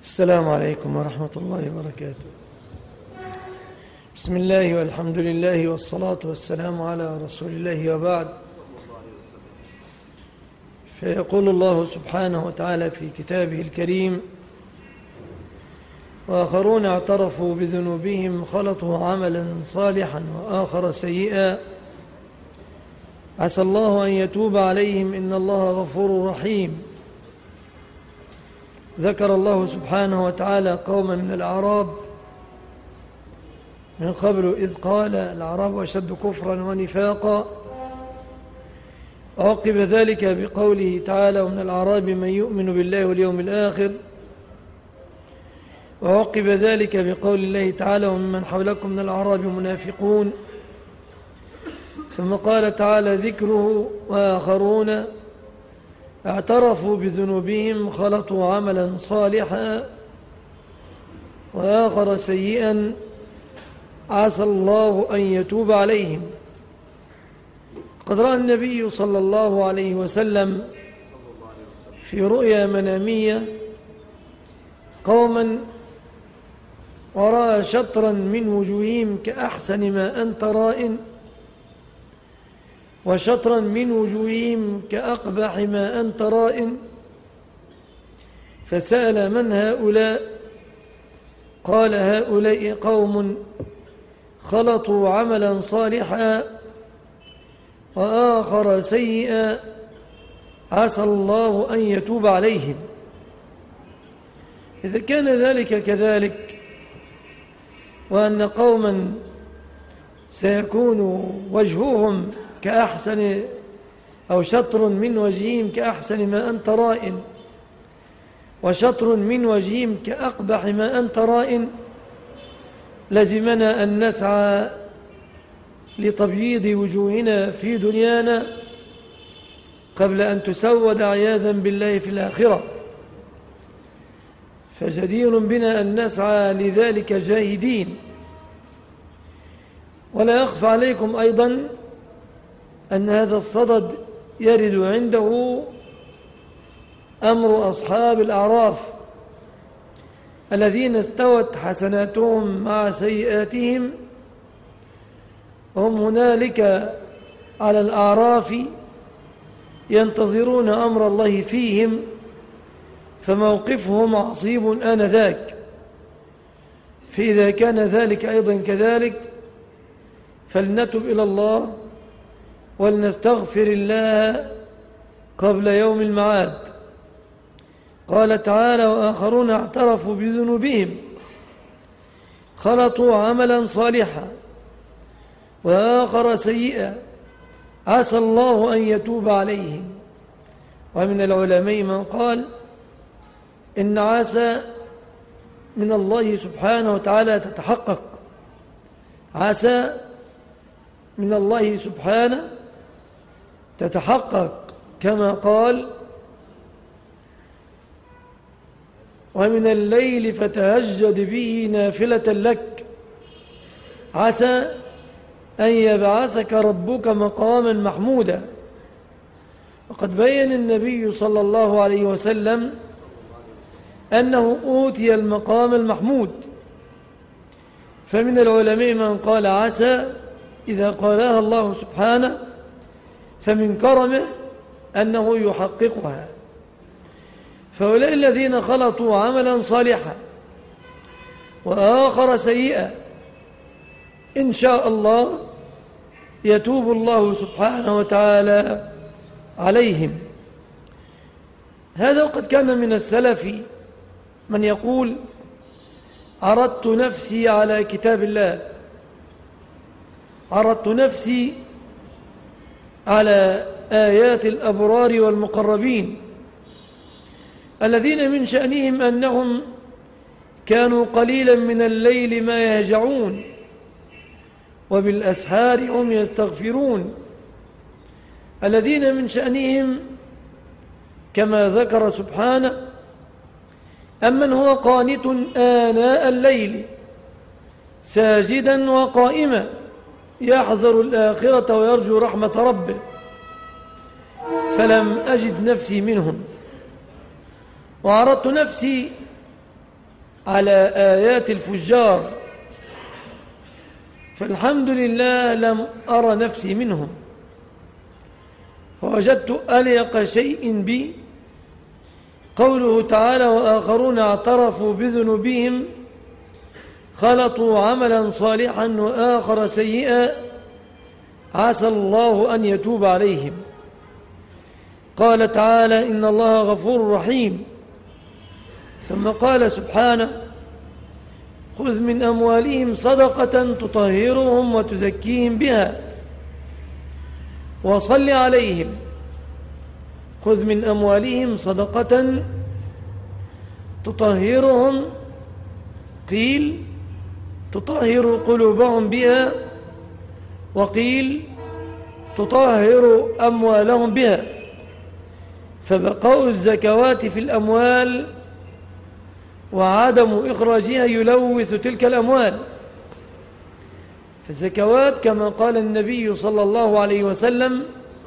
السلام عليكم ورحمة الله وبركاته. بسم الله والحمد لله والصلاة والسلام على رسول الله وبعد. فيقول الله سبحانه وتعالى في كتابه الكريم: وآخرون اعترفوا بذنوبهم خلطوا عملا صالحا وآخر سيئا عسى الله أن يتوب عليهم إن الله غفور رحيم. ذكر الله سبحانه وتعالى قوما من الأعراب من قبل إذ قال الأعراب أشد كفرا ونفاقا، وعقب ذلك بقوله تعالى: ومن الأعراب من يؤمن بالله واليوم الآخر، وعقب ذلك بقول الله تعالى: ومن حولكم من الأعراب منافقون. ثم قال تعالى ذكره: وآخرون اعترفوا بذنوبهم خلطوا عملا صالحا وآخر سيئا عسى الله أن يتوب عليهم. قد رأى النبي صلى الله عليه وسلم في رؤيا منامية قوما ورأى شطرا من وجوههم كأحسن ما أنت رائن، وشطرا من وجوههم كأقبح ما أنت رائن، فسأل: من هؤلاء؟ قال: هؤلاء قوم خلطوا عملا صالحا وآخر سيئا عسى الله أن يتوب عليهم. إذا كان ذلك كذلك، وأن قوما سيكون وجههم كأحسن أو شطر من وجههم كأحسن ما أنت رائن، وشطر من وجههم كأقبح ما أنت رائن، لزمنا أن نسعى لتبييض وجوهنا في دنيانا قبل أن تسود عياذا بالله في الآخرة، فجدير بنا أن نسعى لذلك جاهدين. ولا يخفى عليكم أيضا أن هذا الصدد يرد عنده أمر أصحاب الأعراف الذين استوت حسناتهم مع سيئاتهم، وهم هنالك على الأعراف ينتظرون أمر الله فيهم، فموقفهم عصيب آنذاك. فإذا كان ذلك أيضا كذلك فلنتب إلى الله ولنستغفر الله قبل يوم المعاد. قال تعالى: وآخرون اعترفوا بذنوبهم خلطوا عملا صالحا وآخر سيئا عسى الله أن يتوب عليهم. ومن العلماء من قال إن عسى من الله سبحانه وتعالى تتحقق، عسى من الله سبحانه تتحقق، كما قال: ومن الليل فتهجد به نافلة لك عسى أن يبعثك ربك مقاما محمودا. وقد بين النبي صلى الله عليه وسلم أنه أوتي المقام المحمود. فمن العلماء من قال عسى إذا قالها الله سبحانه فمن كرمه أنه يحققها. فهؤلاء الذين خلطوا عملا صالحا وآخر سيئا إن شاء الله يتوب الله سبحانه وتعالى عليهم. هذا وقد كان من السلف من يقول: عرضت نفسي على كتاب الله، عرضت نفسي على آيات الأبرار والمقربين الذين من شأنهم أنهم كانوا قليلا من الليل ما يهجعون وبالأسحار هم يستغفرون، الذين من شأنهم كما ذكر سبحانه: أمن هو قانت آناء الليل ساجدا وقائما يحذر الآخرة ويرجو رحمة ربه فلم أجد نفسي منهم. وعرضت نفسي على آيات الفجار، فالحمد لله لم أرى نفسي منهم، فوجدت أليق شيء بي قوله تعالى: وآخرون اعترفوا بذنوبهم خلطوا عملا صالحا وآخر سيئا عسى الله أن يتوب عليهم. قال تعالى: إن الله غفور رحيم. ثم قال سبحانه: خذ من أموالهم صدقة تطهرهم وتزكيهم بها وصل عليهم. خذ من أموالهم صدقة تطهرهم، قيل تطهر قلوبهم بها، وقيل تطهر أموالهم بها، فبقاء الزكوات في الأموال وعدم إخراجها يلوث تلك الأموال. فالزكوات كما قال النبي صلى الله عليه وسلم: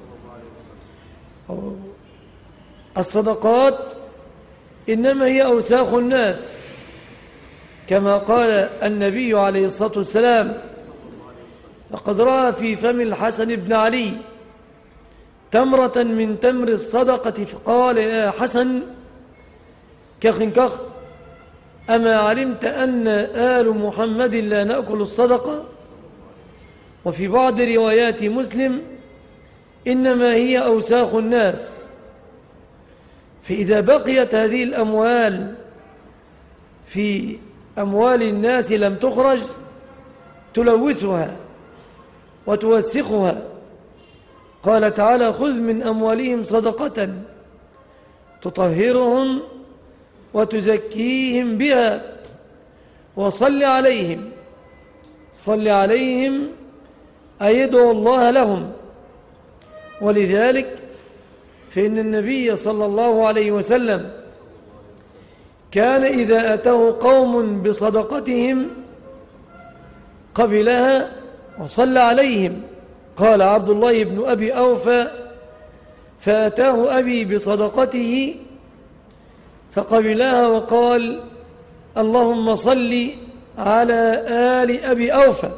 الصدقات إنما هي أوساخ الناس، كما قال النبي عليه الصلاة والسلام: لقد رأى في فم الحسن بن علي تمرة من تمر الصدقة فقال: يا حسن كخ كخ، أما علمت أن آل محمد لا نأكل الصدقة؟ وفي بعض روايات مسلم: إنما هي أوساخ الناس. فإذا بقيت هذه الأموال في أموال الناس لم تخرج تلوثها وتوسخها. قال تعالى: خذ من أموالهم صدقة تطهرهم وتزكيهم بها وصل عليهم. صل عليهم أي ادعو الله لهم. ولذلك فإن النبي صلى الله عليه وسلم كان إذا أتاه قوم بصدقتهم قبلها وصلى عليهم. قال عبد الله بن أبي أوفى: فأتاه أبي بصدقته فقبلها وقال: اللهم صل على آل أبي أوفى.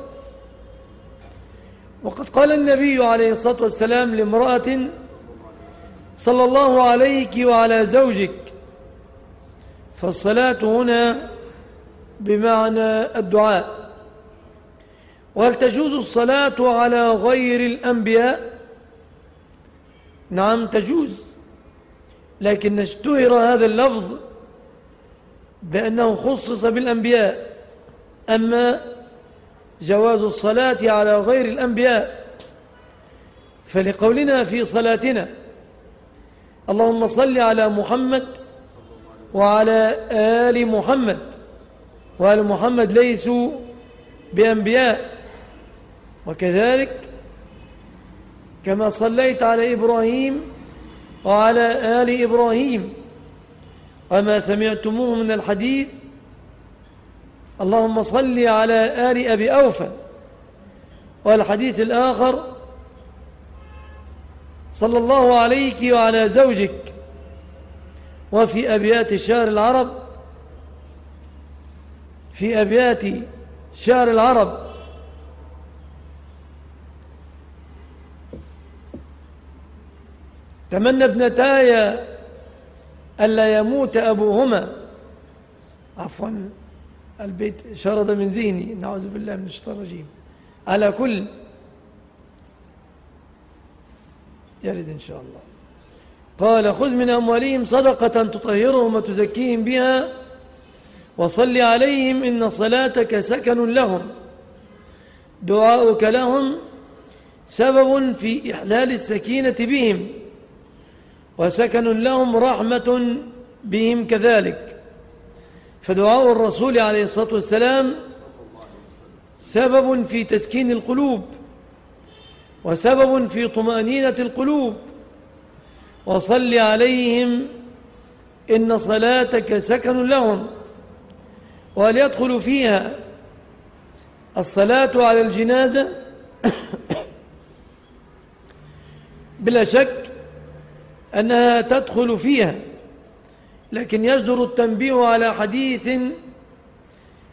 وقد قال النبي عليه الصلاة والسلام لامرأة: صلى الله عليك وعلى زوجك. فالصلاة هنا بمعنى الدعاء. وهل تجوز الصلاة على غير الأنبياء؟ نعم تجوز، لكن اشتهر هذا اللفظ بأنه خصص بالأنبياء. أما جواز الصلاة على غير الأنبياء فلقولنا في صلاتنا: اللهم صل على محمد وعلى آل محمد، وآل محمد ليسوا بأنبياء. وكذلك كما صليت على إبراهيم وعلى آل إبراهيم. وما سمعتموه من الحديث: اللهم صل على آل أبي أوفى. والحديث الآخر: صلى الله عليك وعلى زوجك. وفي أبيات شعر العرب تمنى ابنتاي ألا يموت أبوهما. عفوا، البيت شرد من ذهني، نعوذ بالله من الشيطان الرجيم. على كل يرد إن شاء الله. قال: خذ من أموالهم صدقة تطهرهم وتزكيهم بها وصل عليهم إن صلاتك سكن لهم. دعاؤك لهم سبب في إحلال السكينة بهم، وسكن لهم رحمة بهم كذلك. فدعاء الرسول عليه الصلاة والسلام سبب في تسكين القلوب، وسبب في طمأنينة القلوب. وصل عليهم إن صلاتك سكن لهم. وهل يدخل فيها الصلاة على الجنازة؟ بلا شك أنها تدخل فيها، لكن يجدر التنبيه على حديث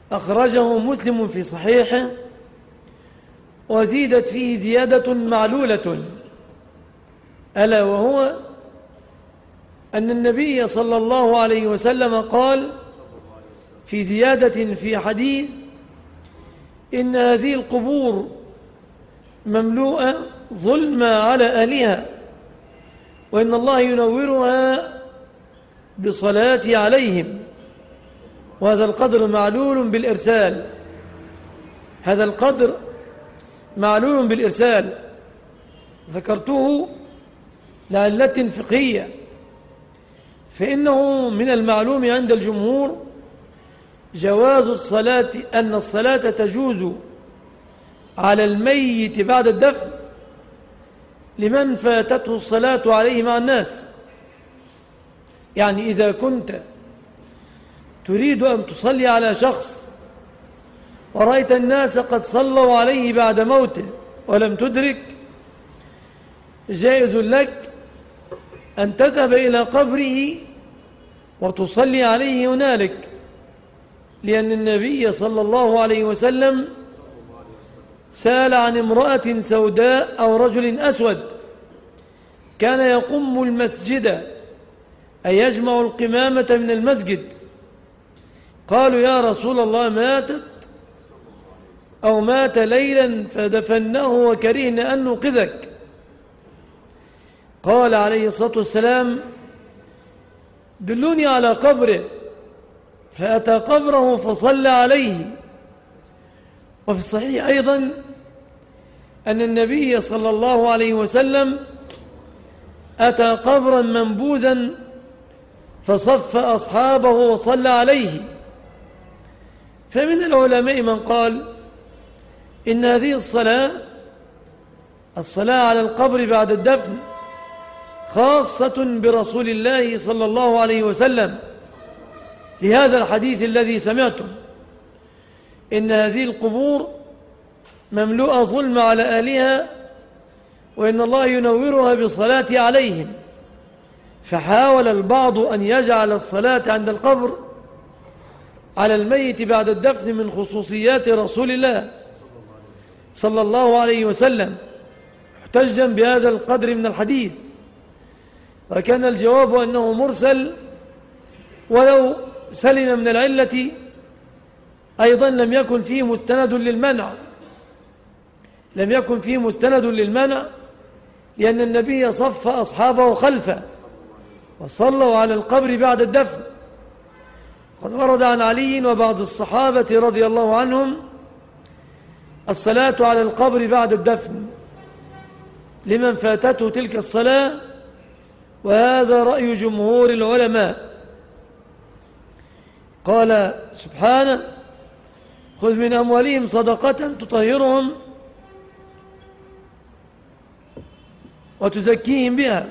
أخرجه مسلم في صحيحه، وزيدت فيه زيادة معلولة، ألا وهو أن النبي صلى الله عليه وسلم قال في زيادة في حديث: إن هذه القبور مملوءة ظلما على أهلها، وإن الله ينورها بصلاة عليهم. وهذا القدر معلول بالإرسال، هذا القدر معلول بالإرسال، ذكرته لعلة فقهية، فإنه من المعلوم عند الجمهور جواز الصلاة، أن الصلاة تجوز على الميت بعد الدفن لمن فاتته الصلاة عليه مع الناس. يعني إذا كنت تريد أن تصلي على شخص ورأيت الناس قد صلوا عليه بعد موته ولم تدرك، جائز لك أن تذهب إلى قبره وتصلي عليه هنالك، لأن النبي صلى الله عليه وسلم سأل عن امرأة سوداء أو رجل أسود كان يقم المسجد، أي يجمع القمامة من المسجد. قالوا: يا رسول الله، ماتت أو مات ليلا فدفناه وكرهنا أن نوقظك. قال عليه الصلاة والسلام: دلوني على قبره، فأتى قبره فصلى عليه. وفي الصحيح أيضا أن النبي صلى الله عليه وسلم أتى قبرا منبوذا فصف أصحابه وصلى عليه. فمن العلماء من قال إن هذه الصلاة على القبر بعد الدفن خاصة برسول الله صلى الله عليه وسلم، لهذا الحديث الذي سمعتم: إن هذه القبور مملوءة ظلم على أهلها، وإن الله ينورها بالصلاة عليهم. فحاول البعض أن يجعل الصلاة عند القبر على الميت بعد الدفن من خصوصيات رسول الله صلى الله عليه وسلم، محتجا بهذا القدر من الحديث. وكان الجواب أنه مرسل، ولو سلم من العلة أيضا لم يكن فيه مستند للمنع، لم يكن فيه مستند للمنع، لأن النبي صف أصحابه خلفه وصلوا على القبر بعد الدفن. قد ورد عن علي وبعض الصحابة رضي الله عنهم الصلاة على القبر بعد الدفن لمن فاتته تلك الصلاة، وهذا رأي جمهور العلماء. قال سبحانه: خذ من أموالهم صدقة تطهرهم وتزكيهم بها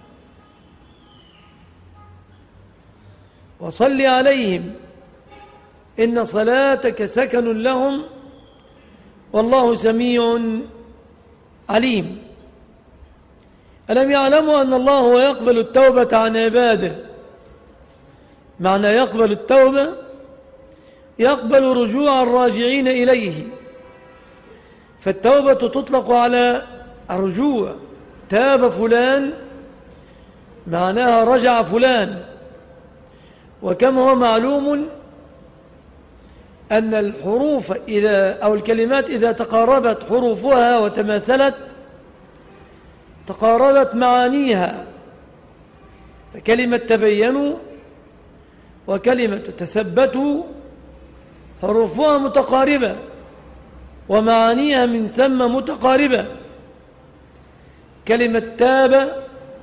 وصل عليهم إن صلاتك سكن لهم والله سميع عليم. ألم يعلموا أن الله هو يقبل التوبة عن عباده؟ معنى يقبل التوبة يقبل رجوع الراجعين إليه، فالتوبة تطلق على الرجوع. تاب فلان معناها رجع فلان. وكما هو معلوم أن الحروف أو الكلمات إذا تقاربت حروفها وتماثلت تقاربت معانيها، فكلمة تبينوا وكلمة تثبتوا حروفها متقاربة ومعانيها من ثم متقاربة. كلمة تاب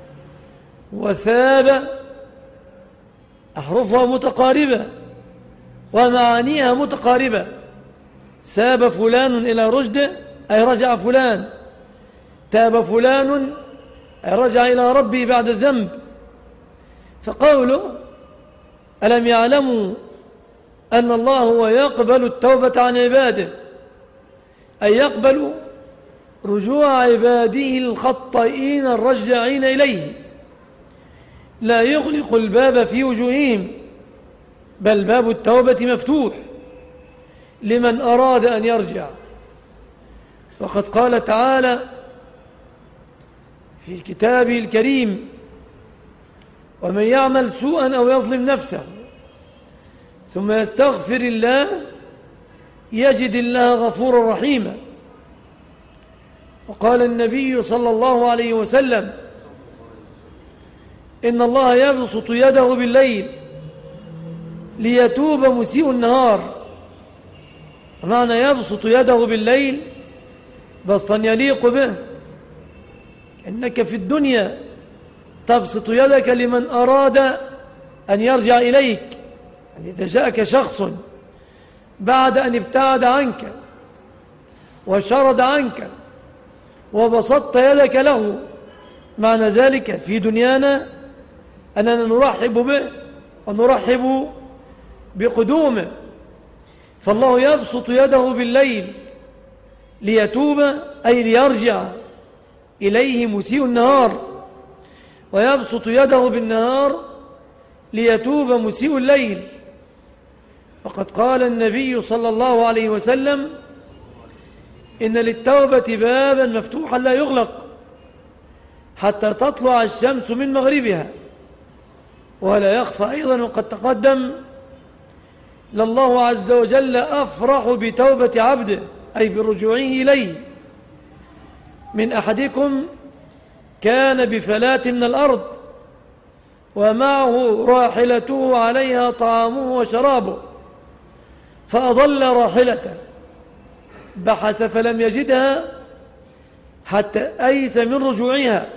وثاب أحرفها متقاربة ومعانيها متقاربة. ساب فلان إلى رشده أي رجع فلان، تاب فلان أي رجع إلى ربه بعد الذنب. فقوله ألم يعلموا أن الله هو يقبل التوبة عن عباده، أي يقبل رجوع عباده الخطائين الرجعين إليه، لا يغلق الباب في وجوههم، بل باب التوبة مفتوح. لمن أراد أن يرجع. وقد قال تعالى في كتابه الكريم: ومن يعمل سوءا أو يظلم نفسه ثم يستغفر الله يجد الله غفورا رحيما. وقال النبي صلى الله عليه وسلم: إن الله يبسط يده بالليل ليتوب مسيء النهار. معنى يبسط يده بالليل بسطا يليق به، إنك في الدنيا تبسط يدك لمن أراد أن يرجع إليك. يعني إذا جاءك شخص بعد أن ابتعد عنك وشرد عنك وبسطت يدك له، معنى ذلك في دنيانا أننا نرحب به ونرحب بقدومه. فالله يبسط يده بالليل ليتوب، أي ليرجع إليه مسيء النهار، ويبسط يده بالنهار ليتوب مسيء الليل. وقد قال النبي صلى الله عليه وسلم: إن للتوبة بابا مفتوحا لا يغلق حتى تطلع الشمس من مغربها. ولا يخفى أيضا، وقد تقدم، لله عز وجل أفرح بتوبة عبده، أي برجوعه إليه. من أحدكم كان بفلاة من الأرض ومعه راحلته عليها طعامه وشرابه، فأضل راحلته، بحث فلم يجدها حتى أيس من رجوعها،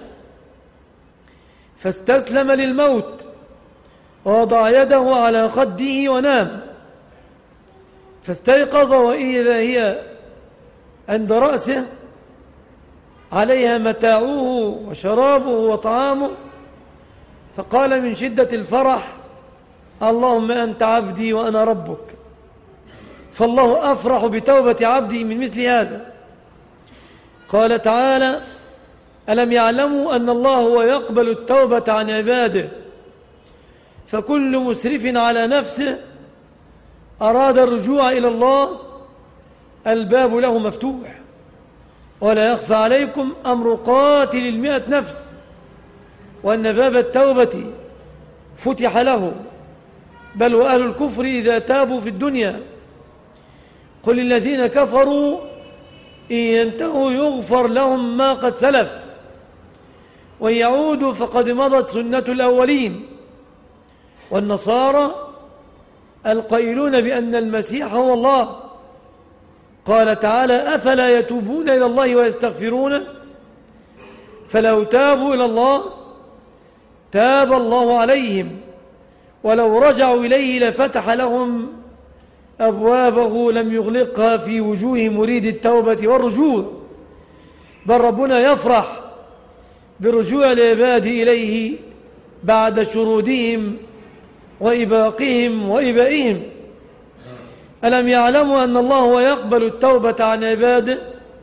فاستسلم للموت ووضع يده على خده ونام، فاستيقظ وإذا هي عند رأسه عليها متاعه وشرابه وطعامه، فقال من شدة الفرح: اللهم أنت عبدي وأنا ربك. فالله أفرح بتوبة عبده من مثل هذا. قال تعالى: ألم يعلموا أن الله هو يقبل التوبة عن عباده، فكل مسرف على نفسه أراد الرجوع إلى الله الباب له مفتوح. ولا يخفى عليكم أمر قاتل 100 نفس، وأن باب التوبة فتح له، بل وأهل الكفر إذا تابوا في الدنيا قل الذين كفروا إن ينتهوا يغفر لهم ما قد سلف وإن يعودوا فقد مضت سنة الأولين. والنصارى القائلون بأن المسيح هو الله، قال تعالى: أفلا يتوبون إلى الله ويستغفرونه، فلو تابوا إلى الله تاب الله عليهم، ولو رجعوا إليه لفتح لهم أبوابه لم يغلقها في وجوه مريد التوبة والرجوع. بل ربنا يفرح برجوع العباد إليه بعد شرودهم وإباقهم وإبائهم. ألم يعلموا أن الله هو يقبل التوبة عن عباده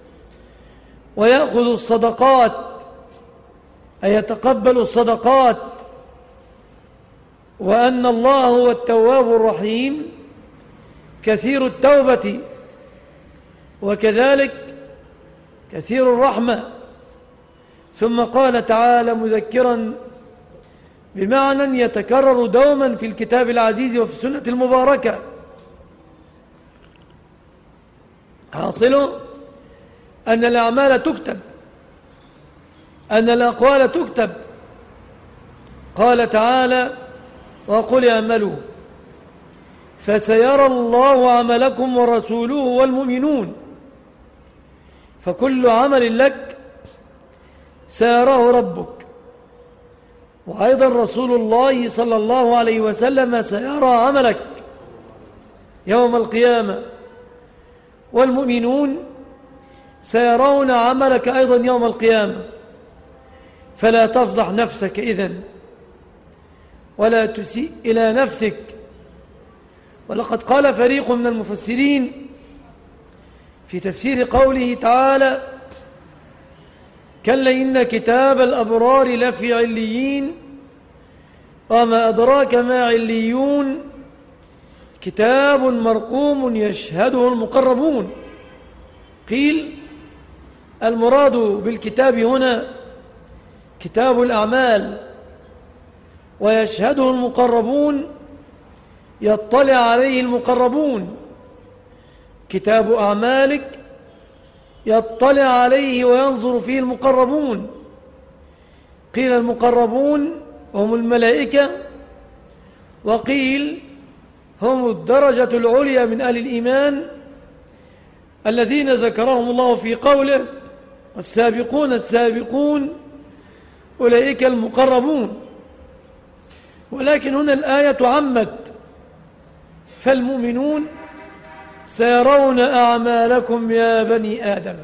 ويأخذ الصدقات، أي يتقبل الصدقات، وأن الله هو التواب الرحيم كثير التوبة وكذلك كثير الرحمة. ثم قال تعالى مذكرا بمعنى يتكرر دوما في الكتاب العزيز وفي السنة المباركة، حاصله أن الأعمال تكتب، أن الأقوال تكتب. قال تعالى: وقل اعملوا فسيرى الله عملكم ورسوله والمؤمنون. فكل عمل لك سيراه ربك، وأيضا رسول الله صلى الله عليه وسلم سيرى عملك يوم القيامة، والمؤمنون سيرون عملك أيضا يوم القيامة. فلا تفضح نفسك إذن ولا تسيء إلى نفسك. ولقد قال فريق من المفسرين في تفسير قوله تعالى: كلا إن كتاب الأبرار لفي عليين وما أدراك ما عليون كتاب مرقوم يشهده المقربون. قيل المراد بالكتاب هنا كتاب الأعمال، ويشهده المقربون يطلع عليه المقربون. كتاب أعمالك يطلع عليه وينظر فيه المقربون. قيل المقربون هم الملائكة، وقيل هم الدرجة العليا من أهل الإيمان الذين ذكرهم الله في قوله السابقون السابقون أولئك المقربون. ولكن هنا الآية عمت، فالمؤمنون سيرون أعمالكم يا بني آدم.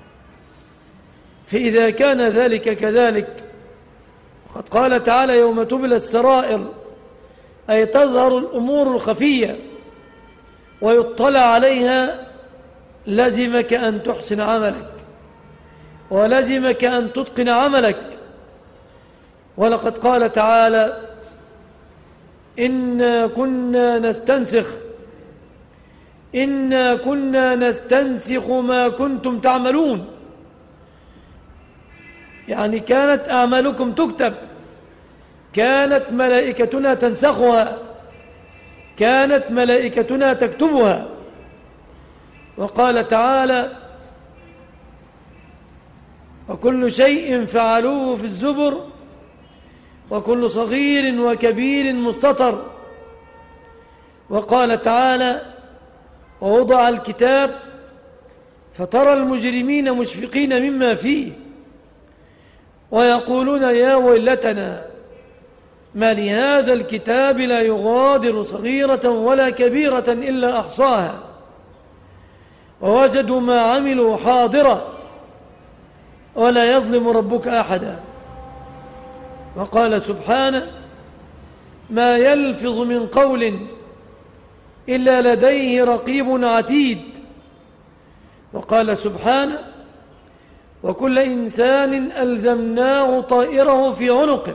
فإذا كان ذلك كذلك، وقد قال تعالى يوم تبلى السرائر، أي تظهر الأمور الخفية ويطلع عليها، لزمك أن تحسن عملك ولزمك أن تتقن عملك. ولقد قال تعالى إنا كنا نستنسخ ما كنتم تعملون. يعني كانت أعمالكم تكتب، كانت ملائكتنا تنسخها، كانت ملائكتنا تكتبها. وقال تعالى وكل شيء فعلوه في الزبر وكل صغير وكبير مستطر. وقال تعالى ووضع الكتاب فترى المجرمين مشفقين مما فيه ويقولون يا ويلتنا ما لهذا الكتاب لا يغادر صغيرة ولا كبيرة إلا أحصاها ووجدوا ما عملوا حاضرا ولا يظلم ربك أحدا. وقال سبحانه ما يلفظ من قول إلا لديه رقيب عتيد. وقال سبحانه وكل إنسان ألزمناه طائره في عنقه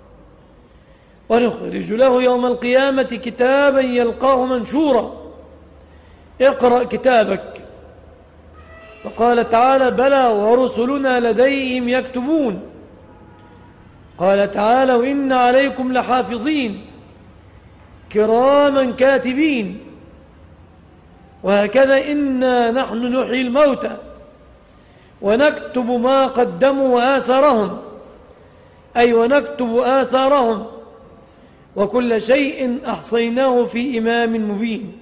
ونخرج له يوم القيامة كتابا يلقاه منشورا اقرأ كتابك. وقال تعالى بلى ورسلنا لديهم يكتبون. قال تعالى وإن عليكم لحافظين كراما كاتبين. وهكذا إنا نحن نحيي الموتى ونكتب ما قدموا وآثارهم، أي ونكتب آثارهم وكل شيء أحصيناه في إمام مبين.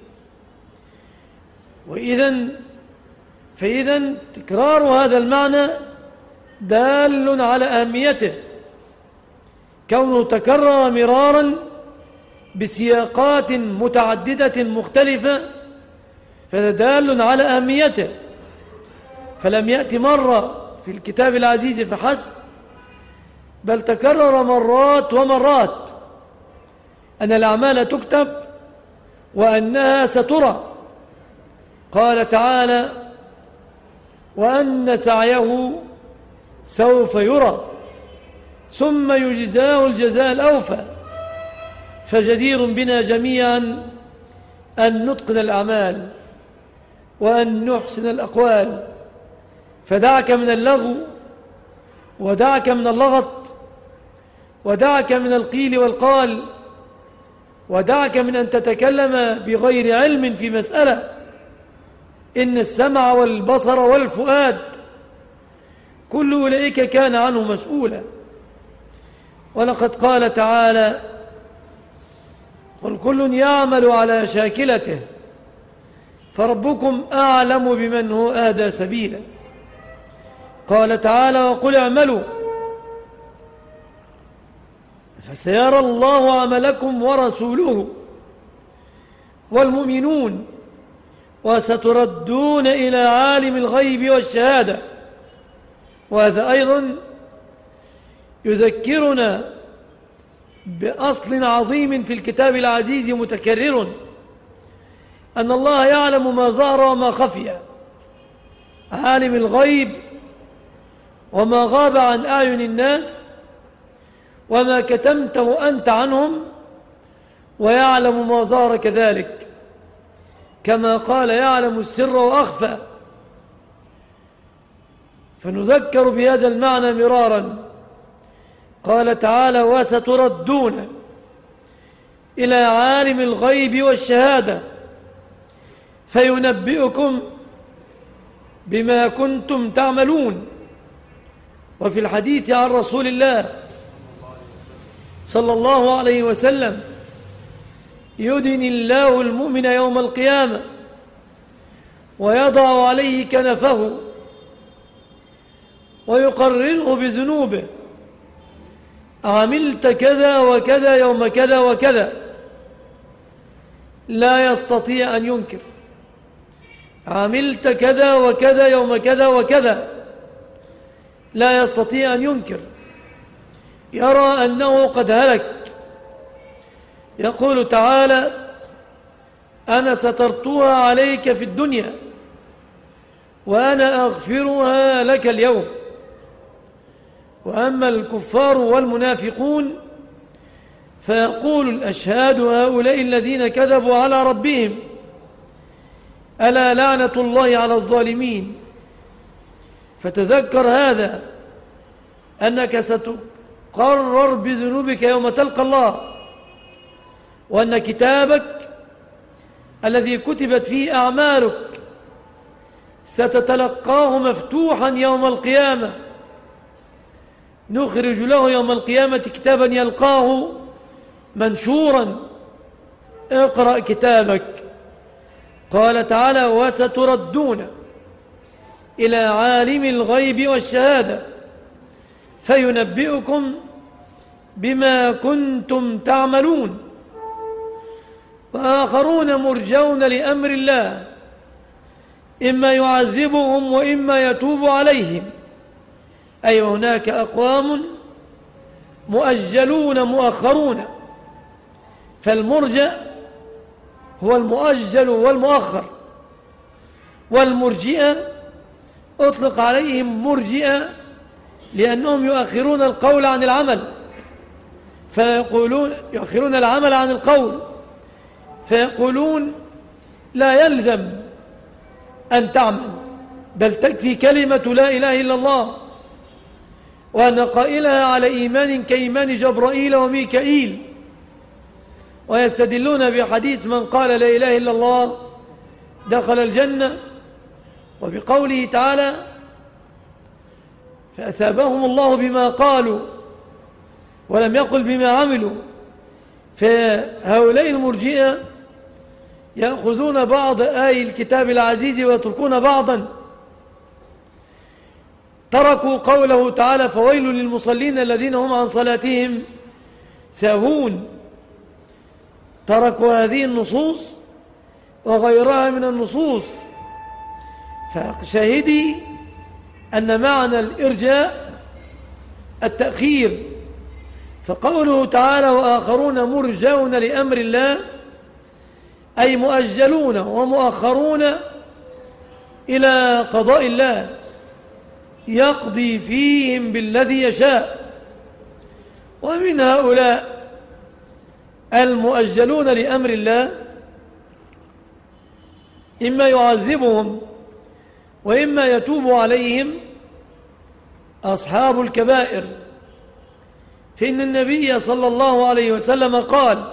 فإذا تكرار هذا المعنى دال على أهميته، كونه تكرر مرارا بسياقات متعددة مختلفة، فهذا دال على أهميته. فلم يأتي مرة في الكتاب العزيز فحسب، بل تكرر مرات ومرات أن الأعمال تكتب وأنها سترى. قال تعالى وأن سعيه سوف يرى ثم يجزاه الجزاء الأوفى. فجدير بنا جميعا أن نتقن الأعمال وأن نحسن الأقوال. فدعك من اللغو ودعك من اللغط ودعك من القيل والقال ودعك من أن تتكلم بغير علم في مسألة. إن السمع والبصر والفؤاد كل أولئك كان عنه مسؤولا. ولقد قال تعالى قل كل يعمل على شاكلته فربكم أعلم بمن هو أهدى سبيلا. قال تعالى وقل اعملوا فسيرى الله عملكم ورسوله والمؤمنون وستردون إلى عالم الغيب والشهادة. وهذا أيضا يذكرنا بأصل عظيم في الكتاب العزيز متكرر، أن الله يعلم ما ظهر وما خفي، عالم الغيب وما غاب عن أعين الناس وما كتمته أنت عنهم، ويعلم ما ظهر كذلك. كما قال يعلم السر وأخفى. فنذكر بهذا المعنى مرارا. قال تعالى وستردون إلى عالم الغيب والشهادة فينبئكم بما كنتم تعملون. وفي الحديث عن رسول الله صلى الله عليه وسلم يدني الله المؤمن يوم القيامة ويضع عليه كنفه ويقرره بذنوبه، عملت كذا وكذا يوم كذا وكذا، لا يستطيع أن ينكر. عملت كذا وكذا يوم كذا وكذا، لا يستطيع أن ينكر، يرى أنه قد هلك. يقول تعالى أنا سترتها عليك في الدنيا وأنا أغفرها لك اليوم. وأما الكفار والمنافقون فيقول الأشهاد هؤلاء الذين كذبوا على ربهم ألا لعنة الله على الظالمين. فتذكر هذا أنك ستقرر بذنوبك يوم تلقى الله، وأن كتابك الذي كتبت فيه أعمالك ستتلقاه مفتوحا يوم القيامة. نخرج له يوم القيامة كتابا يلقاه منشورا اقرأ كتابك. قال تعالى وستردون إلى عالم الغيب والشهادة فينبئكم بما كنتم تعملون. وآخرون مرجون لأمر الله إما يعذبهم وإما يتوب عليهم، أي هناك أقوام مؤجلون مؤخرون. فالمرجع هو المؤجل والمؤخر، والمرجئة أطلق عليهم مرجئة لأنهم يؤخرون القول عن العمل، فيقولون يؤخرون العمل عن القول، فيقولون لا يلزم أن تعمل، بل تكفي كلمة لا إله إلا الله، وأن قائلها على إيمان كإيمان جبرائيل وميكائيل. ويستدلون بحديث من قال لا إله إلا الله دخل الجنة، وبقوله تعالى فأثابهم الله بما قالوا ولم يقل بما عملوا. فهؤلاء المرجئة يأخذون بعض آي الكتاب العزيز ويتركون بعضا. تركوا قوله تعالى فويل للمصلين الذين هم عن صلاتهم ساهون. تركوا هذه النصوص وغيرها من النصوص. فشاهدي أن معنى الإرجاء التأخير. فقوله تعالى وآخرون مرجون لأمر الله أي مؤجلون ومؤخرون إلى قضاء الله يقضي فيهم بالذي يشاء. ومن هؤلاء المؤجلون لأمر الله إما يعذبهم وإما يتوب عليهم أصحاب الكبائر. فإن النبي صلى الله عليه وسلم قال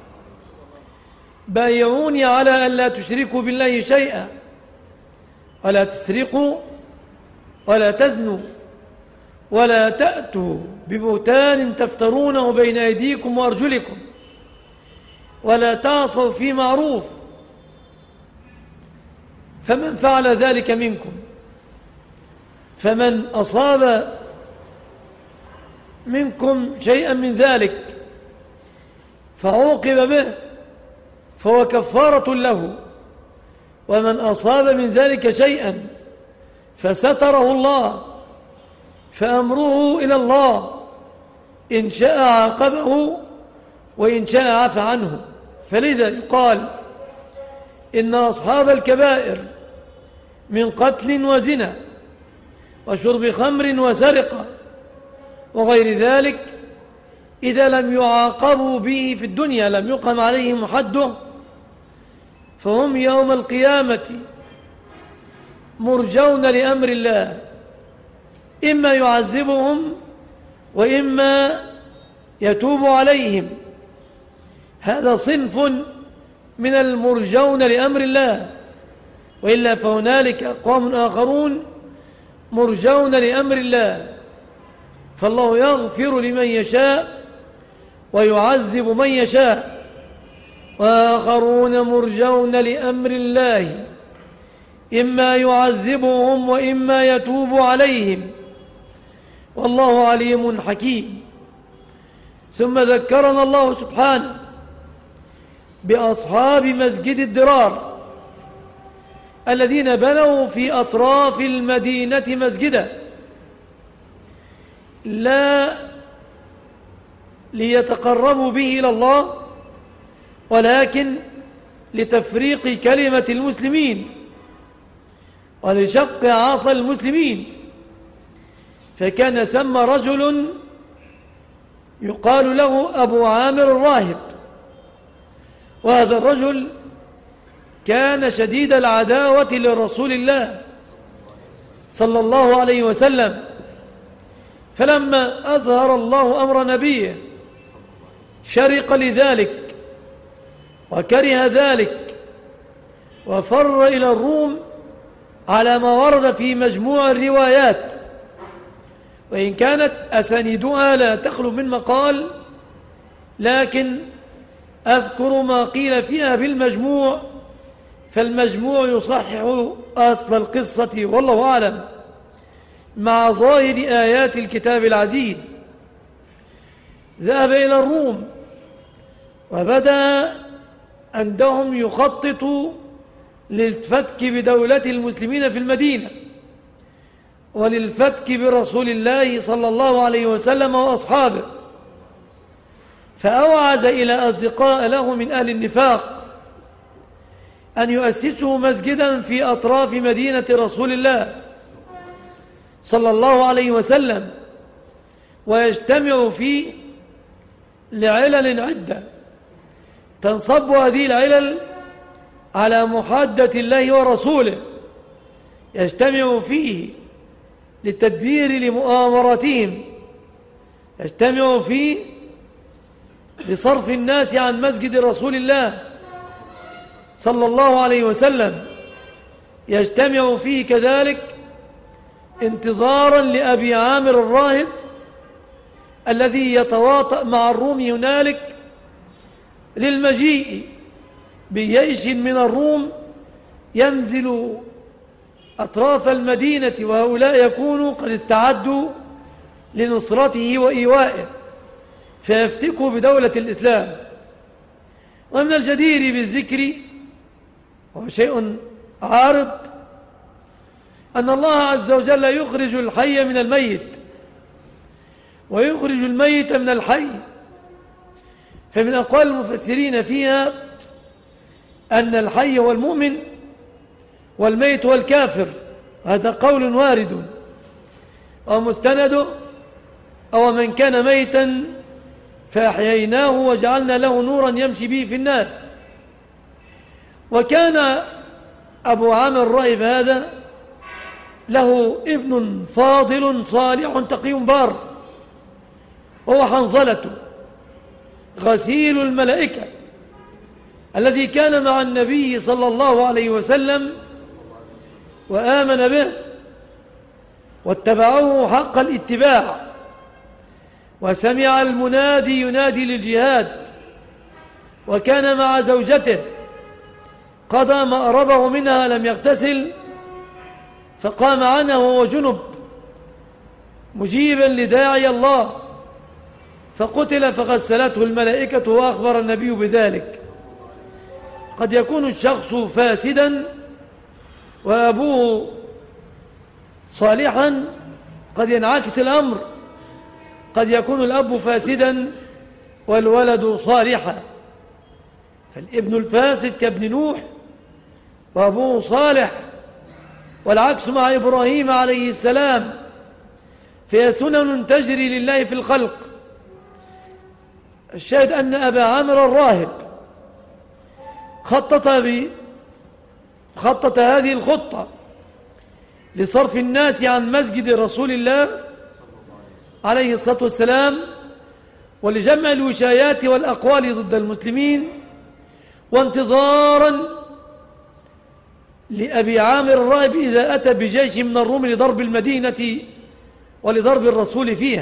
بايعوني على أن لا تشركوا بالله شيئا ولا تسرقوا ولا تزنوا ولا تأتوا ببهتان تفترونه بين أيديكم وأرجلكم ولا تعصوا في معروف. فمن فعل ذلك منكم فمن أصاب منكم شيئا من ذلك فعوقب به فهو كفارة له، ومن أصاب من ذلك شيئا فستره الله فأمره إلى الله، إن شاء عاقبه وإن شاء عفى عنه. فلذا يقال إن أصحاب الكبائر من قتل وزنا وشرب خمر وسرقة وغير ذلك إذا لم يعاقبوا به في الدنيا لم يقم عليهم حده فهم يوم القيامة مرجون لأمر الله، إما يعذبهم وإما يتوب عليهم. هذا صنف من المرجون لأمر الله، وإلا فهنالك أقوام آخرون مرجون لأمر الله، فالله يغفر لمن يشاء ويعذب من يشاء، وآخرون مرجون لأمر الله إما يعذبهم وإما يتوب عليهم، والله عليم حكيم. ثم ذكرنا الله سبحانه بأصحاب مسجد الضرار الذين بنوا في أطراف المدينة مسجدا لا ليتقربوا به إلى الله، ولكن لتفريق كلمة المسلمين ولشق عصا المسلمين. فكان ثم رجل يقال له أبو عامر الراهب، وهذا الرجل كان شديد العداوة لرسول الله صلى الله عليه وسلم، فلما أظهر الله أمر نبيه شرق لذلك وكره ذلك وفر إلى الروم على ما ورد في مجموع الروايات، وإن كانت أسانيدها لا تخلو من مقال، لكن أذكر ما قيل فيها بالمجموع، فالمجموع يصحح أصل القصة والله أعلم مع ظاهر آيات الكتاب العزيز. ذهب إلى الروم وبدأ عندهم يخطط للفتك بدولة المسلمين في المدينة وللفتك برسول الله صلى الله عليه وسلم وأصحابه، فأوعز إلى أصدقاء له من أهل النفاق أن يؤسسوا مسجدا في أطراف مدينة رسول الله صلى الله عليه وسلم ويجتمع فيه لعلل عدة تنصب هذه العلل على محادة الله ورسوله، يجتمع فيه للتدبير لمؤامراتهم، يجتمع فيه لصرف الناس عن مسجد رسول الله صلى الله عليه وسلم، يجتمع فيه كذلك انتظارا لأبي عامر الراهب الذي يتواطأ مع الروم هنالك للمجيء بجيش من الروم ينزل أطراف المدينة، وهؤلاء يكونوا قد استعدوا لنصرته وإيوائه فيفتكوا بدولة الإسلام. ومن الجدير بالذكر وهو شيء عارض أن الله عز وجل يخرج الحي من الميت ويخرج الميت من الحي، فمن أقوال المفسرين فيها أن الحي هو المؤمن والميت هو الكافر، هذا قول وارد أو مستند، أو من كان ميتا فأحييناه وجعلنا له نورا يمشي به في الناس. وكان أبو عامر الراهب هذا له ابن فاضل صالح تقي بار، وهو حنظلة غسيل الملائكة الذي كان مع النبي صلى الله عليه وسلم وآمن به واتبعوه حق الاتباع، وسمع المنادي ينادي للجهاد، وكان مع زوجته قضى مأربه منها لم يغتسل فقام عنها وهو جنب مجيبا لداعي الله فقتل فغسلته الملائكة وأخبر النبي بذلك. قد يكون الشخص فاسدا وأبوه صالحا، قد ينعكس الأمر، قد يكون الأب فاسدا والولد صالحا، فالابن الفاسد كابن نوح وأبوه صالح، والعكس مع إبراهيم عليه السلام، فهي سنن تجري لله في الخلق. الشاهد أن أبا عامر الراهب خطط خطط هذه الخطة لصرف الناس عن مسجد رسول الله عليه الصلاة والسلام، ولجمع الوشايات والأقوال ضد المسلمين، وانتظارا لأبي عامر الراهب إذا أتى بجيش من الروم لضرب المدينة ولضرب الرسول فيها.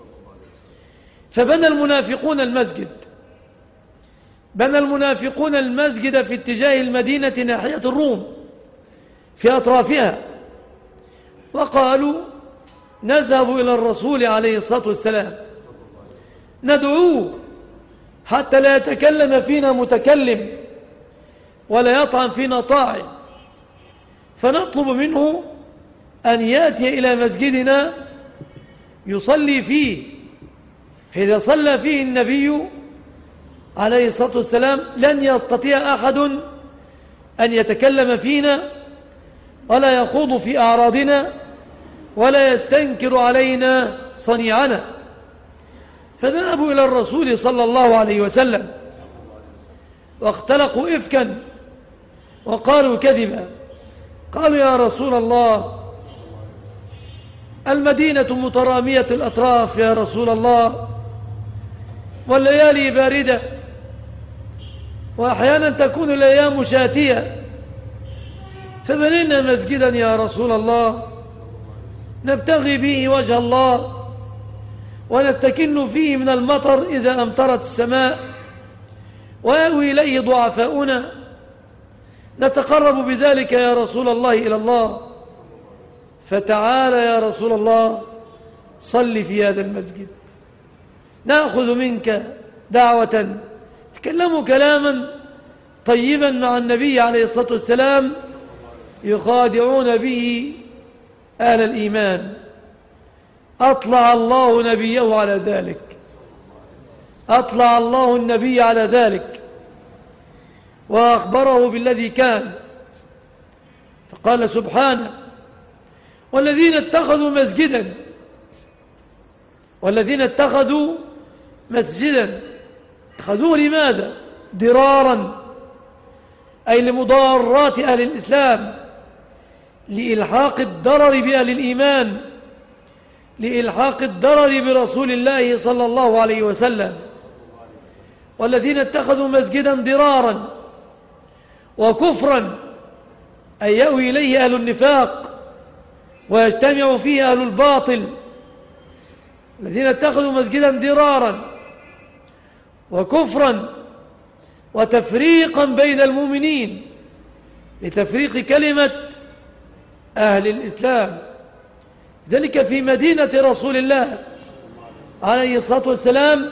فبنى المنافقون المسجد، بنى المنافقون المسجد في اتجاه المدينة ناحية الروم في أطرافها، وقالوا نذهب إلى الرسول عليه الصلاة والسلام ندعوه حتى لا يتكلم فينا متكلم ولا يطعن فينا طاعن، فنطلب منه أن يأتي إلى مسجدنا يصلي فيه، فإذا صلى فيه النبي عليه الصلاة والسلام لن يستطيع أحد أن يتكلم فينا ولا يخوض في أعراضنا ولا يستنكر علينا صنيعنا. فذهبوا إلى الرسول صلى الله عليه وسلم واختلقوا إفكا وقالوا كذبا، قالوا يا رسول الله المدينة مترامية الأطراف يا رسول الله، والليالي باردة، وأحيانا تكون الأيام شاتية، فبنينا مسجدا يا رسول الله نبتغي به وجه الله ونستكن فيه من المطر إذا أمطرت السماء، ويأوي إليه ضعفاؤنا، نتقرب بذلك يا رسول الله إلى الله، فتعال يا رسول الله صل في هذا المسجد، نأخذ منك دعوة. تكلموا كلاما طيبا مع النبي عليه الصلاة والسلام يخادعون به أهل الإيمان. أطلع الله نبيه على ذلك، أطلع الله النبي على ذلك وأخبره بالذي كان، فقال سبحانه والذين اتخذوا مسجدا، والذين اتخذوا مسجدا اتخذوه لماذا؟ ضرارا، أي لمضارات أهل الإسلام، لإلحاق الضرر بأهل الإيمان، لإلحاق الضرر برسول الله صلى الله عليه وسلم. والذين اتخذوا مسجدا ضرارا وكفرا، أي يأوي إليه أهل النفاق ويجتمع فيه أهل الباطل. الذين اتخذوا مسجدا ضرارا وكفرا وتفريقا بين المؤمنين، لتفريق كلمة أهل الإسلام. ذلك في مدينة رسول الله عليه الصلاة والسلام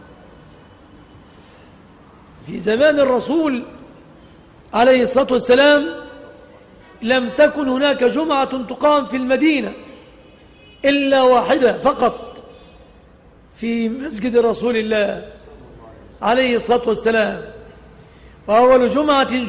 في زمان الرسول عليه الصلاة والسلام لم تكن هناك جمعة تقام في المدينة إلا واحدة فقط في مسجد رسول الله عليه الصلاة والسلام. وأول جمعة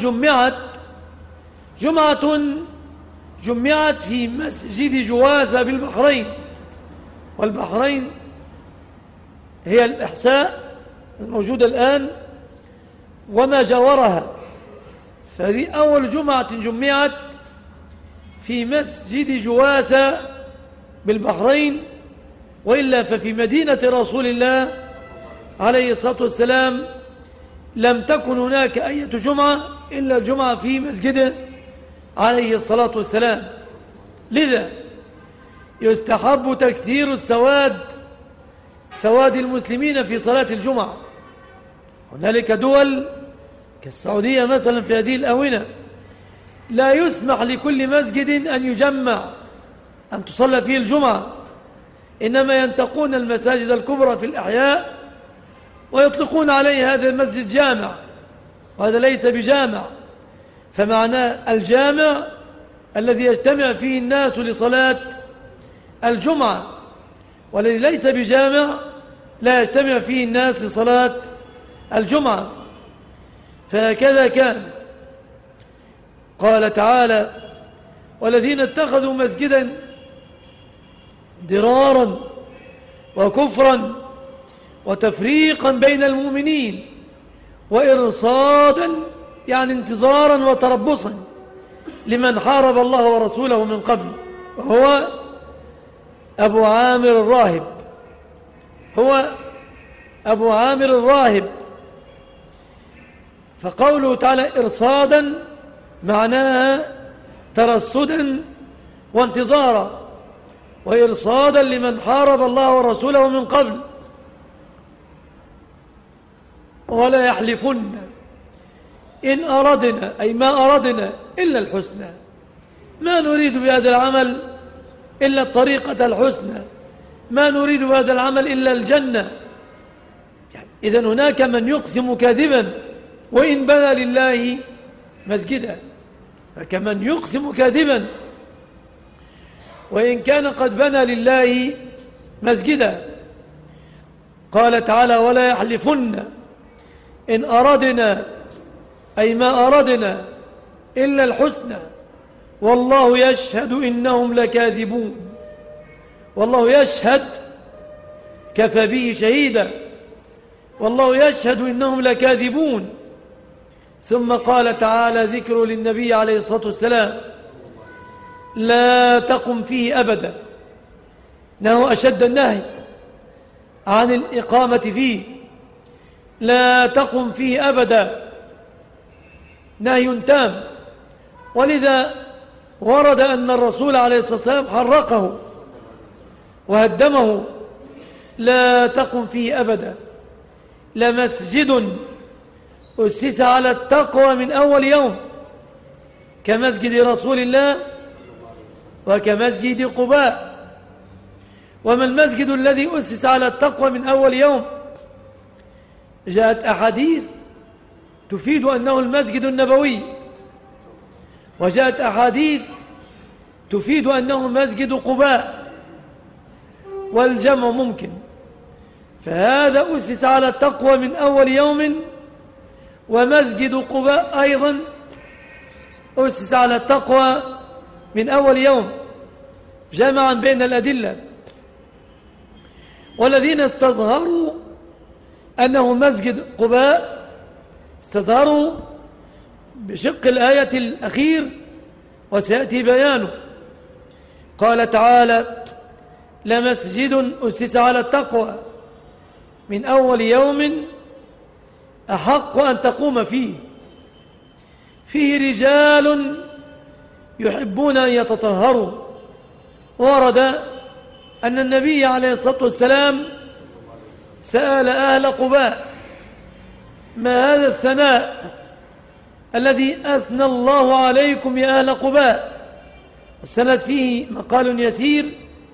جمعت في مسجد جوازة بالبحرين، والبحرين هي الإحساء الموجودة الآن وما جاورها، فهذه أول جمعة جمعت في مسجد جوازة بالبحرين، وإلا ففي مدينة رسول الله عليه الصلاة والسلام لم تكن هناك أي جمعة إلا الجمعة في مسجده عليه الصلاة والسلام. لذا يستحب تكثير سواد المسلمين في صلاة الجمعة. هنالك دول كالسعودية مثلا في هذه الآونة لا يسمح لكل مسجد أن يجمع أن تصلى فيه الجمعة، إنما ينتقون المساجد الكبرى في الأحياء ويطلقون عليه هذا المسجد جامع، وهذا ليس بجامع. فمعناه الجامع الذي يجتمع فيه الناس لصلاة الجمعة، والذي ليس بجامع لا يجتمع فيه الناس لصلاة الجمعة. فهكذا كان. قال تعالى والذين اتخذوا مسجدا ضرارا وكفرا وتفريقا بين المؤمنين وإرصادا، يعني انتظارا وتربصا لمن حارب الله ورسوله من قبل، وهو أبو عامر الراهب. هو أبو عامر الراهب. فقوله تعالى إرصادا معناها ترصدا وانتظارا، وإرصادا لمن حارب الله ورسوله من قبل. ولا يحلفن إن أردنا، أي ما أردنا إلا الحسنى، ما نريد بهذا العمل إلا الطريقة الحسنى، ما نريد بهذا العمل إلا الجنة. إذن هناك من يقسم كاذبا وإن بنى لله مسجدا، فكمن يقسم كاذبا وإن كان قد بنى لله مسجدا. قال تعالى ولا يحلفن إن أردنا، أي ما أردنا إلا الحسنى والله يشهد إنهم لكاذبون. والله يشهد، كفى به شهيدا، والله يشهد إنهم لكاذبون. ثم قال تعالى ذكر للنبي عليه الصلاة والسلام لا تقم فيه أبدا، إنه أشد النهي عن الإقامة فيه. لا تقم فيه أبدا، نهي تام. ولذا ورد أن الرسول عليه الصلاة والسلام حرقه وهدمه. لا تقم فيه أبدا، لمسجد أسس على التقوى من أول يوم كمسجد رسول الله وكمسجد قباء. وما المسجد الذي أسس على التقوى من أول يوم؟ جاءت أحاديث تفيد أنه المسجد النبوي، وجاءت أحاديث تفيد أنه مسجد قباء، والجمع ممكن. فهذا أسس على التقوى من أول يوم، ومسجد قباء أيضا أسس على التقوى من أول يوم، جمعا بين الأدلة. والذين استظهروا أنه مسجد قباء استظهروا بشق الآية الأخير وسيأتي بيانه. قال تعالى لمسجد أسس على التقوى من أول يوم أحق أن تقوم فيه، فيه رجال يحبون أن يتطهروا. ورد أن النبي عليه الصلاة والسلام سأل أهل قباء ما هذا الثناء الذي أثنى الله عليكم يا أهل قباء؟ السند فيه مقال يسير.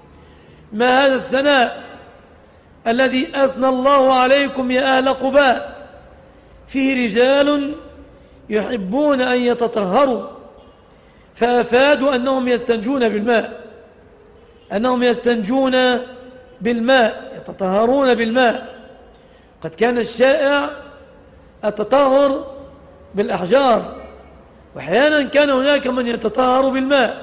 ما هذا الثناء الذي أثنى الله عليكم يا أهل قباء؟ فيه رجال يحبون أن يتطهروا. فأفادوا أنهم يستنجون بالماء، أنهم يستنجون بالماء، يتطهرون بالماء. قد كان الشائع التطهر بالأحجار، وأحيانا كان هناك من يتطهر بالماء.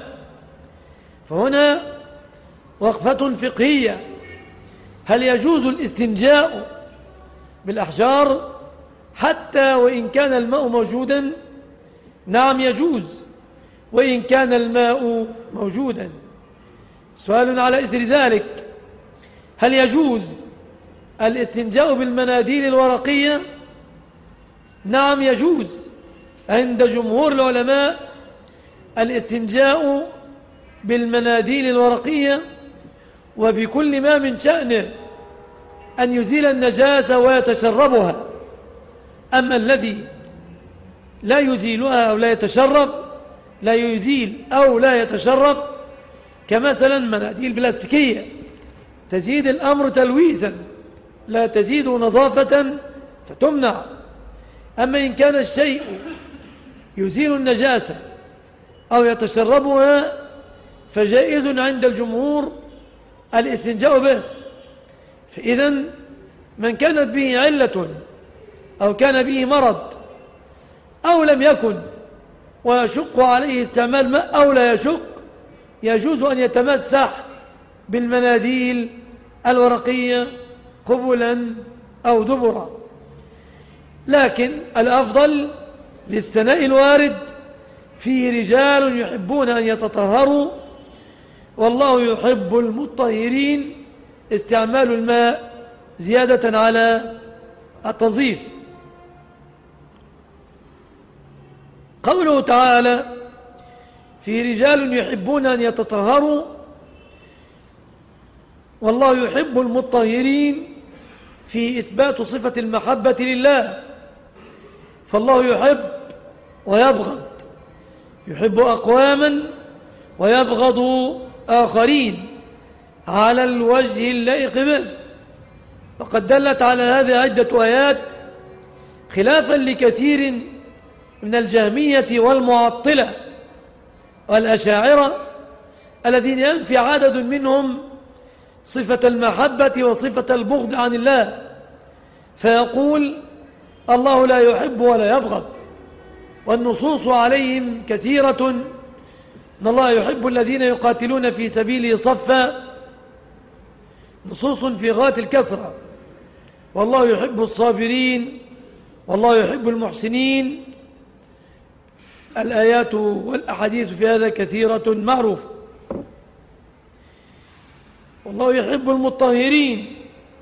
فهنا وقفة فقهية: هل يجوز الاستنجاء بالأحجار حتى وإن كان الماء موجودا؟ نعم يجوز وإن كان الماء موجودا. سؤال على إثر ذلك: هل يجوز الاستنجاء بالمناديل الورقية؟ نعم يجوز عند جمهور العلماء الاستنجاء بالمناديل الورقية، وبكل ما من شأنه أن يزيل النجاسة ويتشربها. أما الذي لا يزيلها أو لا يتشرب، لا يزيل أو لا يتشرب، كمثلا مناديل بلاستيكية تزيد الأمر تلويثا لا تزيد نظافة فتمنع. أما إن كان الشيء يزيل النجاسة أو يتشربها فجائز عند الجمهور الاستنجاء به. فإذن من كانت به علة أو كان به مرض أو لم يكن ويشق عليه استعمال ماء أو لا يشق، يجوز أن يتمسح بالمناديل الورقية قبلا أو دبرا. لكن الأفضل للثناء الوارد فيه رجال يحبون أن يتطهروا والله يحب المطهرين، استعمال الماء زيادة على التنظيف. قوله تعالى فيه رجال يحبون أن يتطهروا والله يحب المطهرين، في إثبات صفة المحبة لله، فالله يحب ويبغض، يحب أقواما ويبغض آخرين على الوجه اللائق به. وقد دلت على هذا عدة آيات، خلافا لكثير من الجهمية والمعطلة والأشاعرة الذين ينفي عدد منهم صفة المحبة وصفة البغض عن الله، فيقول الله لا يحب ولا يبغض، والنصوص عليهم كثيرة، إن الله يحب الذين يقاتلون في سبيله صفا، نصوص في غاية الكثرة، والله يحب الصابرين والله يحب المحسنين. الآيات والأحاديث في هذا كثيرة معروفة. والله يحب المطهرين،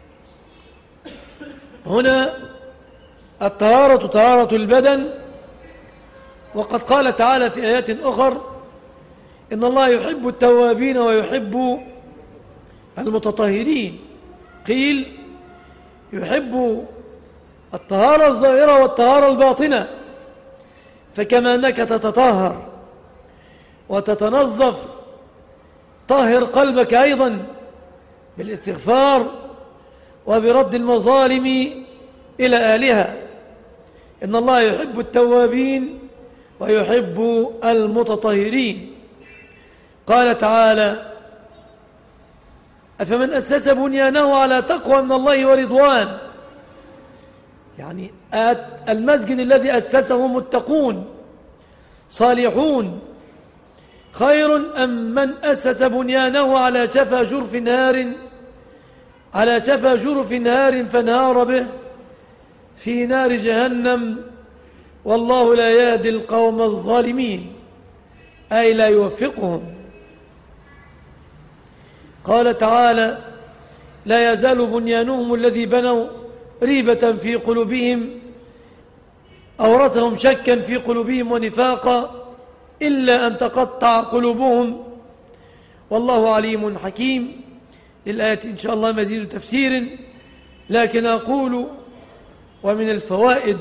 هنا الطهارة طهارة البدن، وقد قال تعالى في آيات أخر إن الله يحب التوابين ويحب المتطهرين. قيل يحب الطهارة الظاهرة والطهارة الباطنة، فكما أنك تتطهر وتتنظف طهر قلبك أيضا بالاستغفار وبرد المظالم إلى أهلها. إن الله يحب التوابين ويحب المتطهرين. قال تعالى أفمن أسس بنيانه على تقوى من الله ورضوان، يعني المسجد الذي أسسه متقون صالحون خير أم من أسس بنيانه على شفا جرف نهار فانهار به في نار جهنم والله لا يهدي القوم الظالمين، أي لا يوفقهم. قال تعالى لا يزال بنيانهم الذي بنوا ريبة في قلوبهم أورثهم شكا في قلوبهم ونفاقا إلا أن تقطع قلوبهم والله عليم حكيم. للآية إن شاء الله مزيد تفسير، لكن أقول ومن الفوائد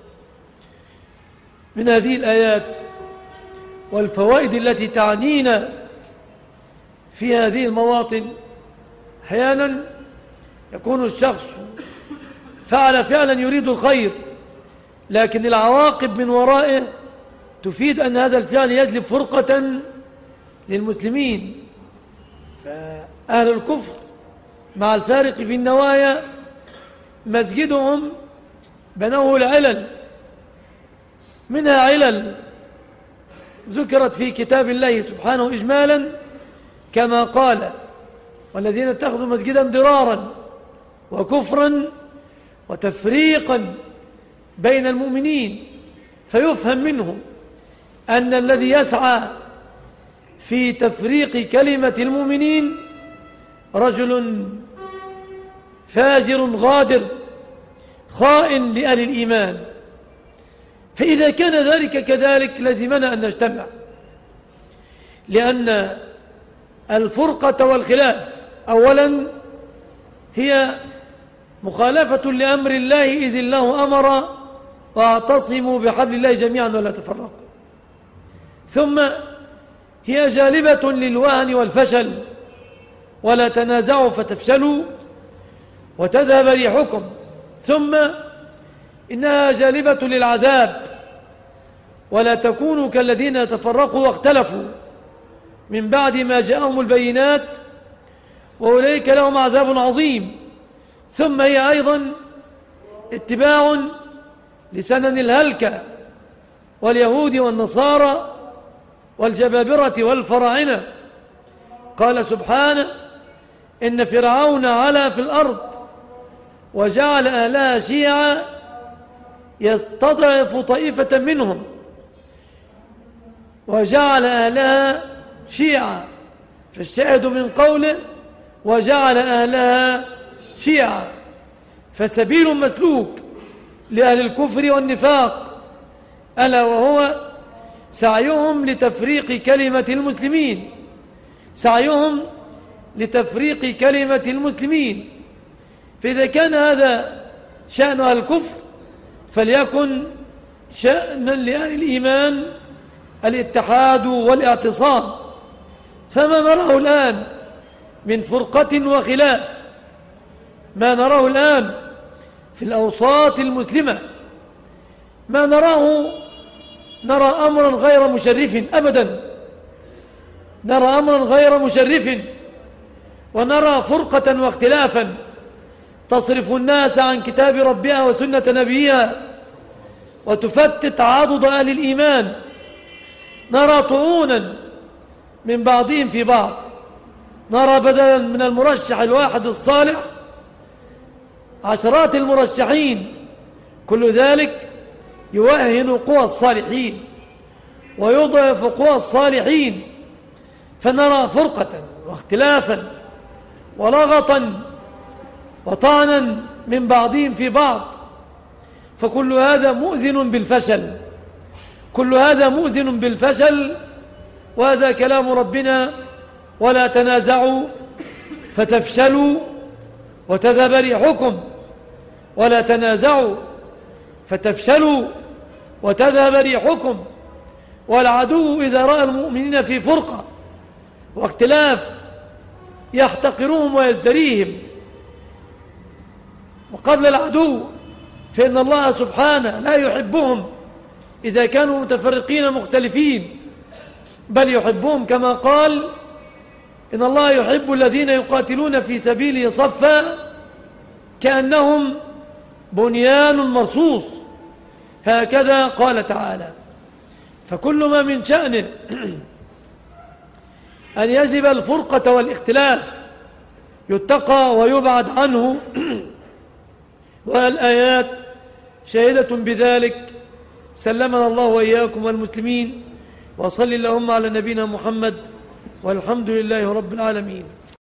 من هذه الآيات والفوائد التي تعنينا في هذه المواطن، أحيانا يكون الشخص فعل فعلا يريد الخير، لكن العواقب من ورائه تفيد أن هذا الفعل يجلب فرقة للمسلمين. فأهل الكفر مع الفارق في النوايا مسجدهم بنوه العلل، منها علل ذكرت في كتاب الله سبحانه إجمالا كما قال والذين اتخذوا مسجدا ضرارا وكفرا وتفريقا بين المؤمنين، فيفهم منه أن الذي يسعى في تفريق كلمة المؤمنين رجل فاجر غادر خائن لأهل الإيمان. فإذا كان ذلك كذلك لزمنا أن نجتمع، لأن الفرقة والخلاف أولا هي مخالفة لأمر الله، إذ الله أمر واعتصموا بحبل الله جميعا ولا تفرقوا، ثم هي جالبة للوهن والفشل، ولا تنازعوا فتفشلوا وتذهب ريحكم، ثم إنها جالبة للعذاب، ولا تكونوا كالذين تفرقوا واختلفوا من بعد ما جاءهم البينات وأولئك لهم عذاب عظيم، ثم هي أيضا اتباع لسنن الهلكة واليهود والنصارى والجبابرة والفراعنة. قال سبحانه إن فرعون علا في الأرض وجعل أهلها شيعا يستضعف طائفة منهم وجعل أهلها شيعا، فالشاهد من قوله وجعل أهلها شيعا، فسبيل مسلوك لأهل الكفر والنفاق، ألا وهو سعيهم لتفريق كلمة المسلمين، سعيهم لتفريق كلمة المسلمين. فإذا كان هذا شأن أهل الكفر فليكن شأنا لأهل الإيمان الاتحاد والاعتصام. فما نراه الآن من فرقة وخلاف، ما نراه الآن في الأوساط المسلمة، ما نرى أمرا غير مشرف أبدا، نرى أمرا غير مشرف، ونرى فرقة واختلافا تصرف الناس عن كتاب ربها وسنة نبيها وتفتت عضد أهل الإيمان، نرى طعونا من بعضهم في بعض، نرى بدلا من المرشح الواحد الصالح عشرات المرشحين، كل ذلك يوهن قوى الصالحين ويضعف قوى الصالحين، فنرى فرقة واختلافا ولغطا وطعنا من بعضهم في بعض، فكل هذا مؤذن بالفشل، كل هذا مؤذن بالفشل. وهذا كلام ربنا ولا تنازعوا فتفشلوا وتذهب ريحكم، ولا تنازعوا فتفشلوا وتذهب ريحكم. والعدو إذا رأى المؤمنين في فرقة واختلاف يحتقرهم ويزدريهم، وقبل العدو فإن الله سبحانه لا يحبهم إذا كانوا متفرقين مختلفين، بل يحبهم كما قال إن الله يحب الذين يقاتلون في سبيله صفا كأنهم بنيان مرصوص، هكذا قال تعالى. فكل ما من شأنه أن يجلب الفرقة والاختلاف يتقى ويبعد عنه، والآيات شاهدة بذلك، سلمنا الله وإياكم والمسلمين، وصل اللهم على نبينا محمد، والحمد لله رب العالمين.